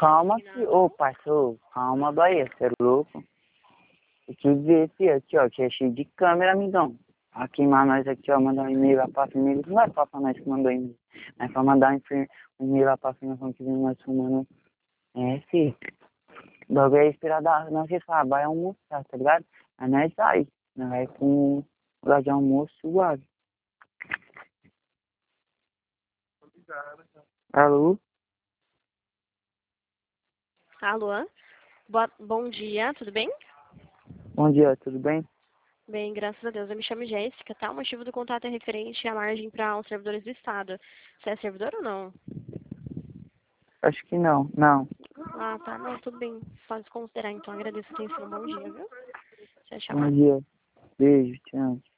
Calma que, ô parceiro, calma, Bahia, você é louco? Tem que ver esse aqui, ó, que é cheio de câmera, amigão. Vai queimar nós aqui, ó, mandar um e-mail lá pra família. Não vai pra nós que mandou e-mail. Mas pra mandar um e-mail lá pra família, falando que vem nós fumando. É, filho. O bagulho é esperar da nós que fala, vai almoçar, tá ligado? Aí nós sai. Nós vai com o lugar de almoço suave. Alô? Alô? Bom dia, tudo bem? Bom dia, tudo bem? Bem, graças a Deus. Eu me chamo Jéssica, tá? O motivo do contato é referente à margem para os servidores do Estado. Você é servidor ou não? Acho que não, não. Ah, tá. Não, tudo bem. Pode considerar, então. Agradeço a atenção. Bom dia, viu? Tchau, Bom tchau. dia. Beijo, te amo.